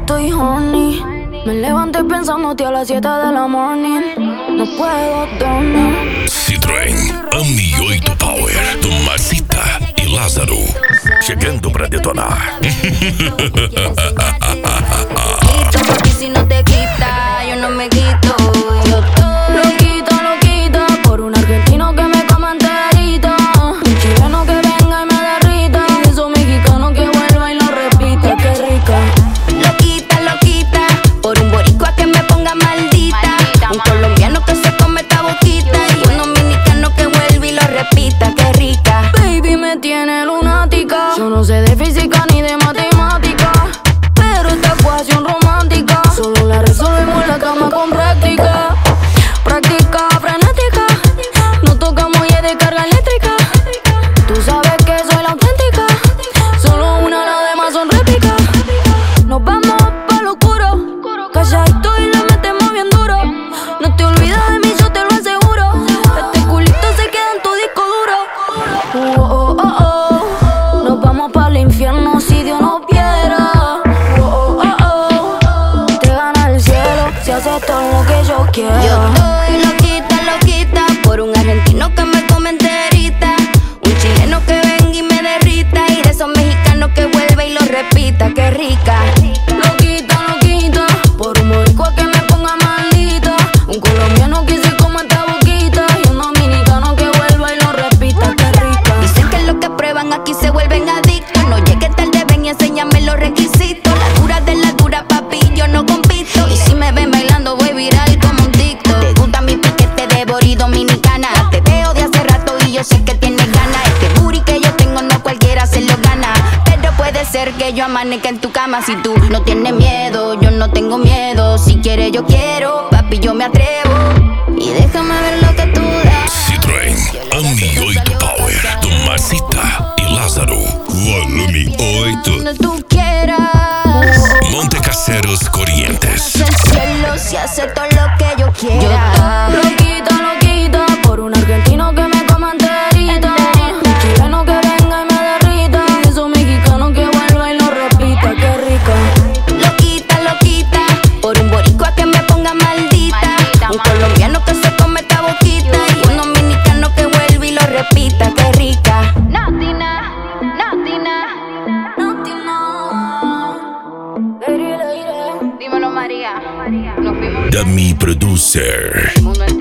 estoy horny. Me levanté pensándote a las 7 de la morning. No puedo dormir. Citroën Ami 8 Power do Marcita e Lázaro, chegando pra detonar. Porque si no te quita, yo no me quito. Yo estoy loquita por un argentino que me coma enterita, un chileno que venga y me derrita, y esos mexicanos que vuelva y lo repita. Qué rica. Loquita por un boricua que me ponga maldita, un colombiano que se come esta boquita, y un dominicano que vuelva y lo repita. Qué rica. Baby, me tiene lunática. Yo no sé de física ni de matemática, pero esta ecuación romántica solo la resolvemos en la cama con práctica. Práctica frenética, no tocamos y es de carga eléctrica. Tú sabes que soy la auténtica, solo una, las demás son réplicas. Nos vamos pa' lo oscuro, calladito y le metemos bien duro. No te olvides de mí, yo te lo aseguro. Este culito se queda en tu disco duro. Nos vamos para el infierno si Dios no quiera. Te gana el cielo si haces todo lo que yo quiero. Yo estoy loquita por un argentino que me come enterita, un chileno que venga y me derrita, y de esos mexicanos que vuelve y lo repita. Qué rica. Loquita por un boricua que me ponga maldita, un colombiano que se come esta boquita, y un dominicano que vuelva y lo repita. Qué rica. Dicen que los que prueban aquí se vuelven adictos. No llegues tarde, ven y enséñame los requisitos. La dura de la dura, papi, yo no compito. Y si me ven bailando voy viral como un TikTok. Te gusta mi piquete de bori dominicana, te veo de hace rato y yo sé que tienes ganas. Este booty que yo tengo no cualquiera se lo gana, pero puede ser que yo amanezca en tu cama. Si tú no tienes miedo, yo no tengo miedo. Si quieres yo quiero, papi, yo me atrevo. Y déjame ver lo que tú das. Citroën Ami 8 Power do Marcita e Lázaro, volume 8. Donde tú quieras. Montecaseros Corrientes. El cielo se hace todo lo que yo quiera. Yo loquita por un argentino que me coma enterita, un chileno que venga y me derrita, y esos mexicanos que vuelva y lo repita. Qué rica. Loquita por un boricua que me ponga maldita, un colombiano que se come esta boquita, y un dominicano que vuelva y lo repita. Qué rica. Natina. Dímelo, María. Nos fuimos. Dami Producer. El mundo